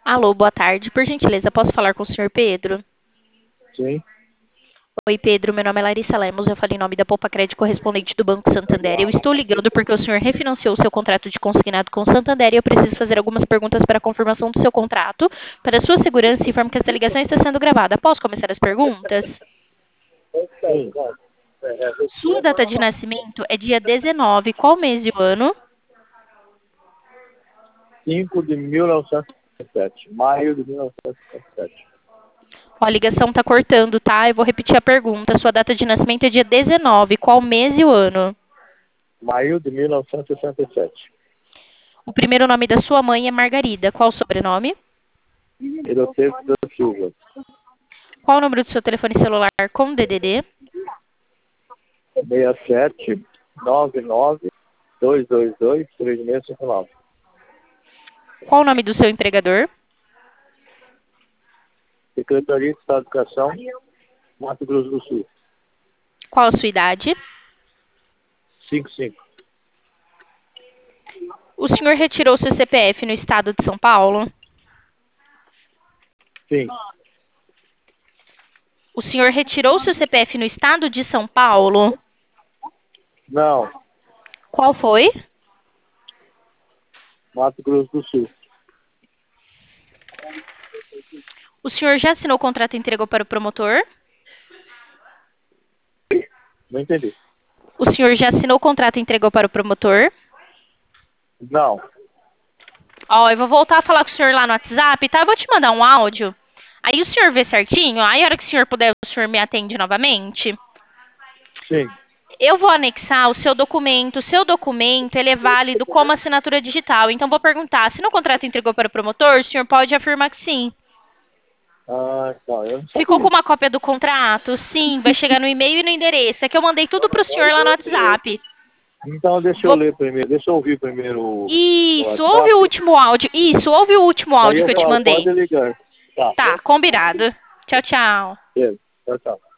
Alô, boa tarde. Por gentileza, posso falar com o senhor Pedro? Sim, Oi, Pedro. Meu nome é Larissa Lemos. Eu falo em nome da Poupa Crédito correspondente do Banco Santander. Eu estou ligando porque o senhor refinanciou o seu contrato de consignado com o Santander e eu preciso fazer algumas perguntas para a confirmação do seu contrato. Para sua segurança, informo que esta ligação está sendo gravada. Posso começar as perguntas? sim. Sua data de nascimento é dia 19. Qual mês e o ano? 5 de 1957, maio de 1957. Ó, a ligação está cortando, tá? Eu vou repetir a pergunta. Sua data de nascimento é dia 19. Qual mês e o ano? Maio de 1967. O primeiro nome da sua mãe é Margarida. Qual o sobrenome? Eroteiro da Silva. Qual o número do seu telefone celular com DDD? 67 99 222 3659. Qual o nome do seu empregador? Secretaria de Estado de Educação, Mato Grosso do Sul. Qual a sua idade? 55. O senhor retirou seu CPF no estado de São Paulo? Sim. O senhor retirou seu CPF no estado de São Paulo? Não, Qual foi? Mato Grosso do Sul. O senhor já assinou o contrato e entregou para o promotor? Não entendi. O senhor já assinou o contrato e entregou para o promotor? Não. Ó, eu vou voltar a falar com o senhor lá no WhatsApp, tá? Eu vou te mandar um áudio. Aí o senhor vê certinho, aí a hora que o senhor puder, o senhor me atende novamente. Sim. Eu vou anexar o seu documento. O seu documento, ele é válido como assinatura digital. Então, vou perguntar, se no contrato entregou para o promotor, o senhor pode afirmar que sim. Ah, tá. Eu não Ficou com sabia. uma cópia do contrato? Sim, vai chegar no e-mail e no endereço. É que eu mandei tudo para o senhor lá no WhatsApp. Então deixa eu Vou... ler primeiro. Deixa eu ouvir primeiro o Isso, ouve o WhatsApp. último áudio. Isso, ouve o último Daí áudio eu que eu te falo, pode mandei. ligar. Tá. Tá, combinado. Tchau, tchau. Beleza. Tchau, tchau.